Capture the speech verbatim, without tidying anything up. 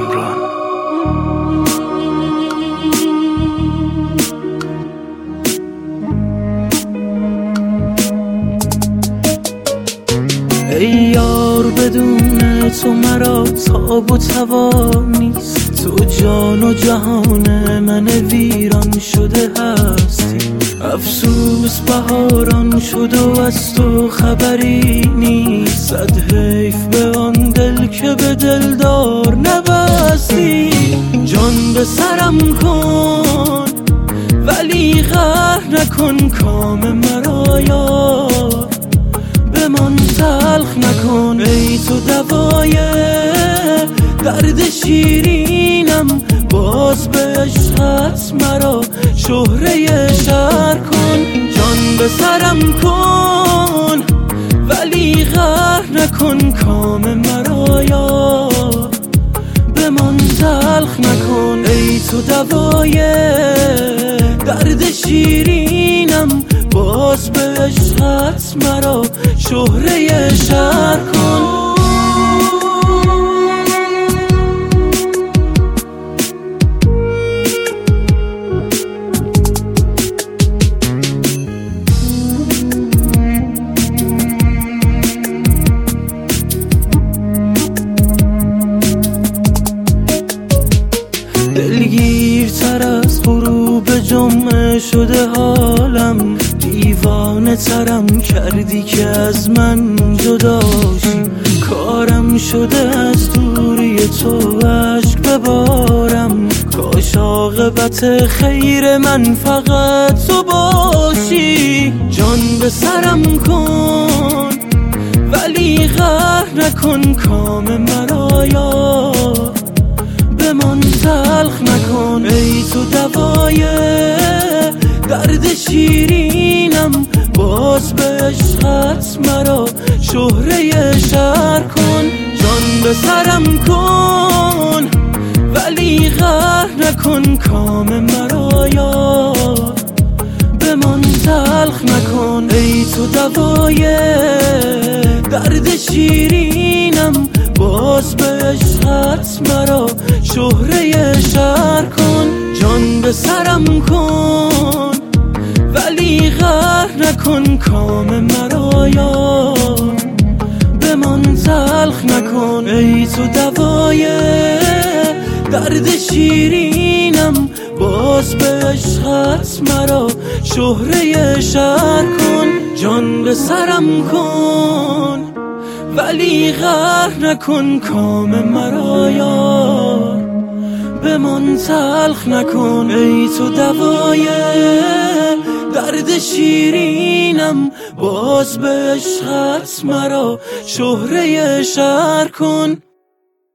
کامران. ای یار بدون تو مرا تاب و توان نیست، تو جان و جهان من ویران شده هستی. افسوس بهاران شد و از تو خبری نیست، صد حیف به آن دل که به دلدار نبستی. جان به سرم کن ولی قهر نکن کام مرا یار، به من تلخ نکن. ای تو دوای درد شیرینم، باز به عشقت مرا شهره شهر کن. جان به سرم کن ولی قهر نکن کام مرا یار، به من تلخ نکن. ای تو دوای درد شیرینم، باز به عشقت مرا شهره شهر کن. دلگیرتر از غروب جمعه شده حالم، دیوانه ترم کردی که از من جداشی. کارم شده از دوری تو اشک ببارم، کاش عاقبت خیر من فقط تو باشی. جان به سرم کن ولی قهر نکن کام مرا یار، به من تلخ نکن. ای تو دوای درد شیرینم، باز به عشقت مرا شهره شهر کن. جان به سرم کن ولی قهر نکن کام مرا یار، به من تلخ نکن. ای تو دوای درد شیرینم، باز به عشقت مرا شهره شهر کن. جان به سرم کن ولی قهر نکن کام مرا یار، به من تلخ نکن. ای تو دوای درد شیرینم، باز به عشقت مرا شهره شهر کن. جان به سرم کن ولی قهر نکن کام مرا یار، به من تلخ نکن. ای تو دوای درد شیرینم، باز به عشقت مرا شهره شهر کن.